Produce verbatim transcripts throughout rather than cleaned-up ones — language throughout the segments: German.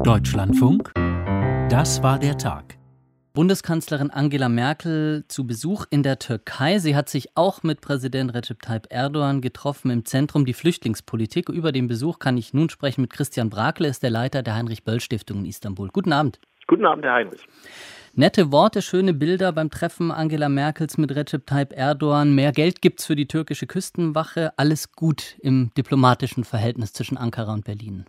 Deutschlandfunk, das war der Tag. Bundeskanzlerin Angela Merkel zu Besuch in der Türkei. Sie hat sich auch mit Präsident Recep Tayyip Erdogan getroffen, im Zentrum die Flüchtlingspolitik. Über den Besuch kann ich nun sprechen mit Christian Brakle, ist der Leiter der Heinrich-Böll-Stiftung in Istanbul. Guten Abend. Guten Abend, Herr Heinrich. Nette Worte, schöne Bilder beim Treffen Angela Merkels mit Recep Tayyip Erdogan. Mehr Geld gibt's für die türkische Küstenwache. Alles gut im diplomatischen Verhältnis zwischen Ankara und Berlin.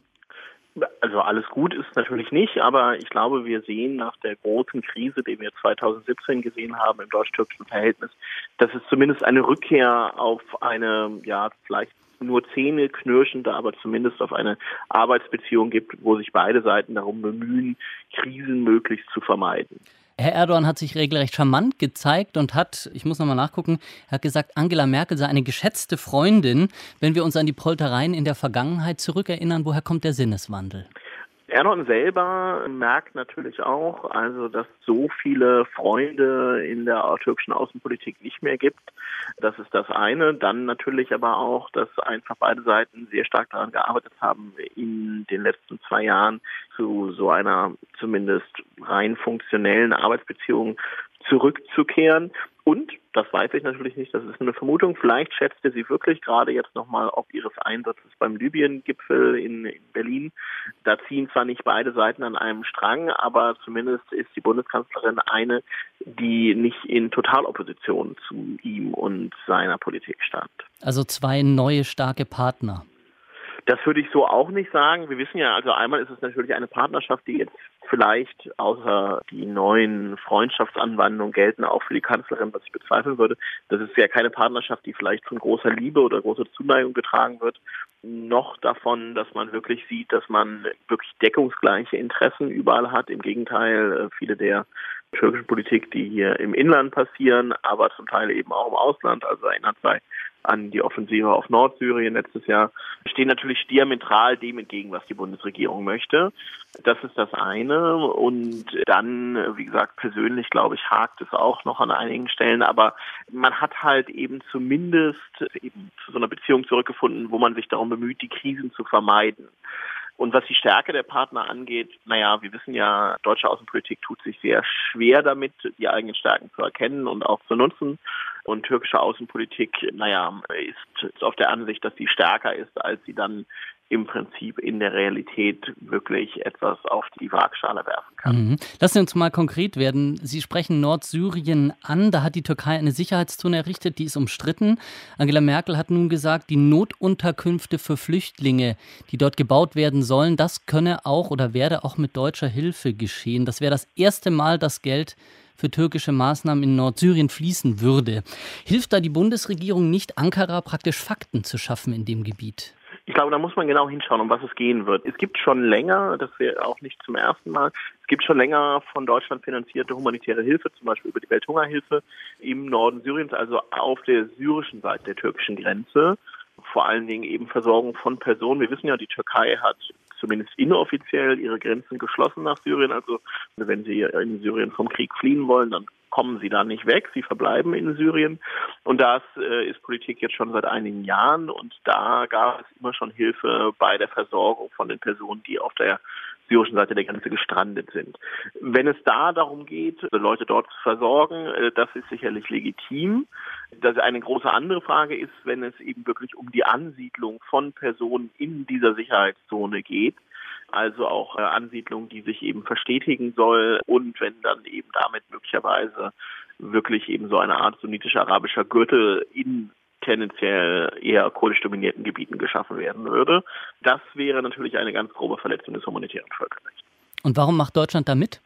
Also alles gut ist natürlich nicht, aber ich glaube, wir sehen nach der großen Krise, die wir zweitausendsiebzehn gesehen haben im deutsch-türkischen Verhältnis, dass es zumindest eine Rückkehr auf eine, ja, vielleicht nur zähneknirschende, aber zumindest auf eine Arbeitsbeziehung gibt, wo sich beide Seiten darum bemühen, Krisen möglichst zu vermeiden. Herr Erdogan hat sich regelrecht charmant gezeigt und hat, ich muss nochmal nachgucken, er hat gesagt, Angela Merkel sei eine geschätzte Freundin. Wenn wir uns an die Poltereien in der Vergangenheit zurückerinnern, woher kommt der Sinneswandel? Erdogan selber merkt natürlich auch, also dass so viele Freunde in der türkischen Außenpolitik nicht mehr gibt. Das ist das eine. Dann natürlich aber auch, dass einfach beide Seiten sehr stark daran gearbeitet haben, in den letzten zwei Jahren zu so einer zumindest rein funktionellen Arbeitsbeziehung zurückzukehren. Und, das weiß ich natürlich nicht, das ist eine Vermutung, vielleicht schätzte sie wirklich gerade jetzt nochmal ob ihres Einsatzes beim Libyen-Gipfel in, in Berlin. Da ziehen zwar nicht beide Seiten an einem Strang, aber zumindest ist die Bundeskanzlerin eine, die nicht in Totalopposition zu ihm und seiner Politik stand. Also zwei neue starke Partner. Das würde ich so auch nicht sagen. Wir wissen ja, also einmal ist es natürlich eine Partnerschaft, die jetzt vielleicht außer die neuen Freundschaftsanwandlungen gelten auch für die Kanzlerin, was ich bezweifeln würde. Das ist ja keine Partnerschaft, die vielleicht von großer Liebe oder großer Zuneigung getragen wird, noch davon, dass man wirklich sieht, dass man wirklich deckungsgleiche Interessen überall hat. Im Gegenteil, viele der türkischen Politik, die hier im Inland passieren, aber zum Teil eben auch im Ausland, also erinnert sei an die Offensive auf Nordsyrien letztes Jahr, stehen natürlich diametral dem entgegen, was die Bundesregierung möchte. Das ist das eine. Und dann, wie gesagt, persönlich, glaube ich, hakt es auch noch an einigen Stellen. Aber man hat halt eben zumindest eben zu so einer Beziehung zurückgefunden, wo man sich darum bemüht, die Krisen zu vermeiden. Und was die Stärke der Partner angeht, naja, wir wissen ja, deutsche Außenpolitik tut sich sehr schwer damit, die eigenen Stärken zu erkennen und auch zu nutzen. Und türkische Außenpolitik, naja, ist auf der Ansicht, dass sie stärker ist, als sie dann im Prinzip in der Realität wirklich etwas auf die Waagschale werfen kann. Mhm. Lassen Sie uns mal konkret werden. Sie sprechen Nordsyrien an. Da hat die Türkei eine Sicherheitszone errichtet, die ist umstritten. Angela Merkel hat nun gesagt, die Notunterkünfte für Flüchtlinge, die dort gebaut werden sollen, das könne auch oder werde auch mit deutscher Hilfe geschehen. Das wäre das erste Mal, dass Geld für türkische Maßnahmen in Nordsyrien fließen würde. Hilft da die Bundesregierung nicht, Ankara praktisch Fakten zu schaffen in dem Gebiet? Ich glaube, da muss man genau hinschauen, um was es gehen wird. Es gibt schon länger, das wäre auch nicht zum ersten Mal, es gibt schon länger von Deutschland finanzierte humanitäre Hilfe, zum Beispiel über die Welthungerhilfe im Norden Syriens, also auf der syrischen Seite der türkischen Grenze. Vor allen Dingen eben Versorgung von Personen. Wir wissen ja, die Türkei hat zumindest inoffiziell ihre Grenzen geschlossen nach Syrien. Also wenn sie in Syrien vom Krieg fliehen wollen, dann kommen sie da nicht weg. Sie verbleiben in Syrien. Und das äh, ist Politik jetzt schon seit einigen Jahren. Und da gab es immer schon Hilfe bei der Versorgung von den Personen, die auf der syrischen Seite der Grenze gestrandet sind. Wenn es da darum geht, Leute dort zu versorgen, das ist sicherlich legitim. Das eine große andere Frage ist, wenn es eben wirklich um die Ansiedlung von Personen in dieser Sicherheitszone geht, also auch Ansiedlung, die sich eben verstetigen soll und wenn dann eben damit möglicherweise wirklich eben so eine Art sunnitisch-arabischer Gürtel in tendenziell eher kurdisch dominierten Gebieten geschaffen werden würde. Das wäre natürlich eine ganz grobe Verletzung des humanitären Völkerrechts. Und warum macht Deutschland da mit?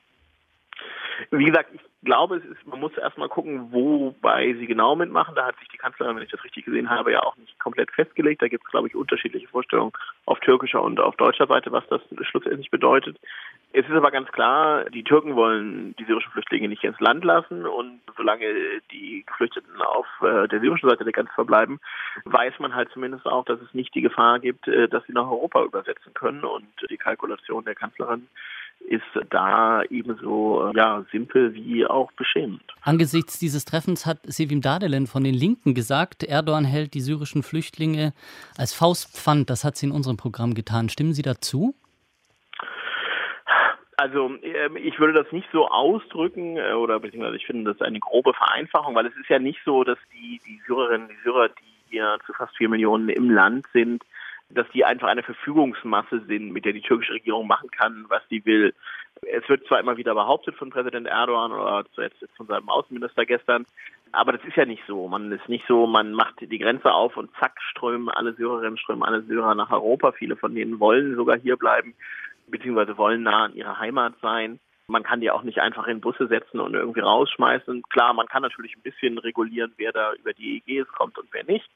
Wie gesagt, ich glaube, es ist, man muss erstmal gucken, wobei sie genau mitmachen. Da hat sich die Kanzlerin, wenn ich das richtig gesehen habe, ja auch nicht komplett festgelegt. Da gibt es, glaube ich, unterschiedliche Vorstellungen auf türkischer und auf deutscher Seite, was das schlussendlich bedeutet. Es ist aber ganz klar, die Türken wollen die syrischen Flüchtlinge nicht ins Land lassen und solange die Geflüchteten auf der syrischen Seite der Grenze verbleiben, weiß man halt zumindest auch, dass es nicht die Gefahr gibt, dass sie nach Europa übersetzen können und die Kalkulation der Kanzlerin ist da ebenso ja, simpel wie auch beschämend. Angesichts dieses Treffens hat Sevim Dağdelen von den Linken gesagt, Erdogan hält die syrischen Flüchtlinge als Faustpfand. Das hat sie in unserem Programm getan. Stimmen Sie dazu? Also ich würde das nicht so ausdrücken oder beziehungsweise ich finde das eine grobe Vereinfachung, weil es ist ja nicht so, dass die, die Syrerinnen, die Syrer, die hier zu fast vier Millionen im Land sind, dass die einfach eine Verfügungsmasse sind, mit der die türkische Regierung machen kann, was sie will. Es wird zwar immer wieder behauptet von Präsident Erdogan oder zuletzt von seinem Außenminister gestern, aber das ist ja nicht so. Man ist nicht so, man macht die Grenze auf und zack, strömen alle Syrerinnen, strömen alle Syrer nach Europa. Viele von denen wollen sogar hier bleiben, beziehungsweise wollen nah an ihrer Heimat sein. Man kann die auch nicht einfach in Busse setzen und irgendwie rausschmeißen. Klar, man kann natürlich ein bisschen regulieren, wer da über die Ägäis kommt und wer nicht.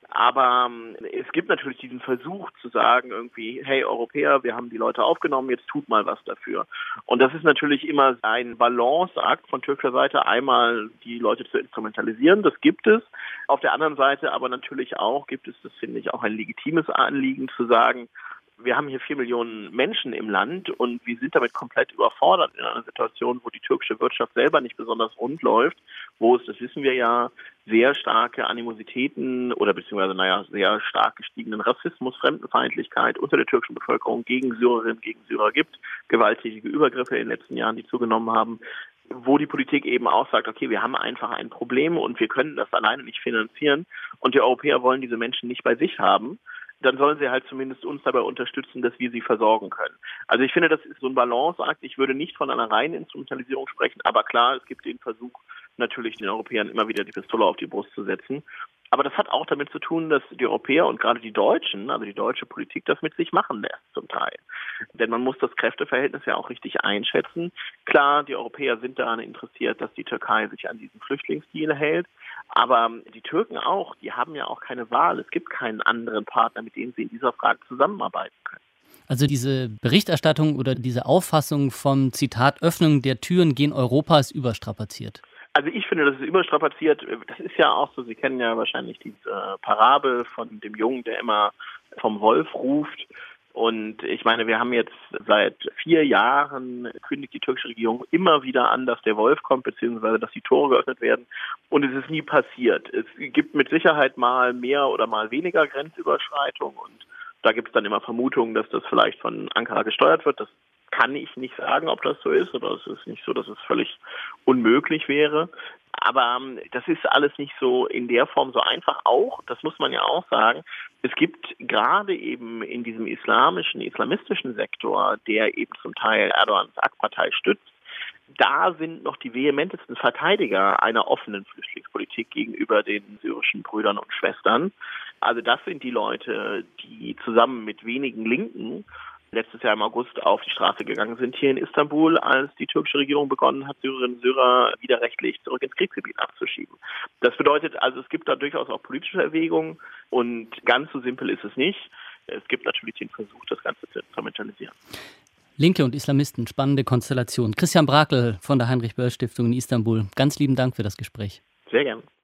Aber es gibt natürlich diesen Versuch zu sagen irgendwie, hey Europäer, wir haben die Leute aufgenommen, jetzt tut mal was dafür. Und das ist natürlich immer ein Balanceakt von türkischer Seite, einmal die Leute zu instrumentalisieren, das gibt es. Auf der anderen Seite aber natürlich auch gibt es, das finde ich, auch ein legitimes Anliegen zu sagen, wir haben hier vier Millionen Menschen im Land und wir sind damit komplett überfordert in einer Situation, wo die türkische Wirtschaft selber nicht besonders rund läuft, wo es, das wissen wir ja, sehr starke Animositäten oder beziehungsweise, naja, sehr stark gestiegenen Rassismus, Fremdenfeindlichkeit unter der türkischen Bevölkerung gegen Syrerinnen, gegen Syrer gibt, gewalttätige Übergriffe in den letzten Jahren, die zugenommen haben, wo die Politik eben auch sagt, okay, wir haben einfach ein Problem und wir können das alleine nicht finanzieren und die Europäer wollen diese Menschen nicht bei sich haben. Dann sollen sie halt zumindest uns dabei unterstützen, dass wir sie versorgen können. Also ich finde, das ist so ein Balanceakt. Ich würde nicht von einer reinen Instrumentalisierung sprechen, aber klar, es gibt den Versuch, natürlich den Europäern immer wieder die Pistole auf die Brust zu setzen. Aber das hat auch damit zu tun, dass die Europäer und gerade die Deutschen, also die deutsche Politik, das mit sich machen lässt zum Teil. Denn man muss das Kräfteverhältnis ja auch richtig einschätzen. Klar, die Europäer sind daran interessiert, dass die Türkei sich an diesen Flüchtlingsdeal hält. Aber die Türken auch, die haben ja auch keine Wahl. Es gibt keinen anderen Partner, mit dem sie in dieser Frage zusammenarbeiten können. Also diese Berichterstattung oder diese Auffassung vom Zitat Öffnung der Türen gen Europa ist überstrapaziert. Also ich finde, das ist überstrapaziert. Das ist ja auch so, Sie kennen ja wahrscheinlich diese Parabel von dem Jungen, der immer vom Wolf ruft. Und ich meine, wir haben jetzt seit vier Jahren, kündigt die türkische Regierung immer wieder an, dass der Wolf kommt, beziehungsweise dass die Tore geöffnet werden. Und es ist nie passiert. Es gibt mit Sicherheit mal mehr oder mal weniger Grenzüberschreitung. Und da gibt es dann immer Vermutungen, dass das vielleicht von Ankara gesteuert wird. Das kann ich nicht sagen, ob das so ist, oder es ist nicht so, dass es völlig unmöglich wäre. Aber das ist alles nicht so in der Form so einfach. Auch, das muss man ja auch sagen, es gibt gerade eben in diesem islamischen, islamistischen Sektor, der eben zum Teil Erdogans A K P-Partei stützt, da sind noch die vehementesten Verteidiger einer offenen Flüchtlingspolitik gegenüber den syrischen Brüdern und Schwestern. Also das sind die Leute, die zusammen mit wenigen Linken letztes Jahr im August auf die Straße gegangen sind hier in Istanbul, als die türkische Regierung begonnen hat, Syrerinnen und Syrer widerrechtlich zurück ins Kriegsgebiet abzuschieben. Das bedeutet also, es gibt da durchaus auch politische Erwägungen und ganz so simpel ist es nicht. Es gibt natürlich den Versuch, das Ganze zu instrumentalisieren. Linke und Islamisten, spannende Konstellation. Christian Brakel von der Heinrich-Böll-Stiftung in Istanbul. Ganz lieben Dank für das Gespräch. Sehr gerne.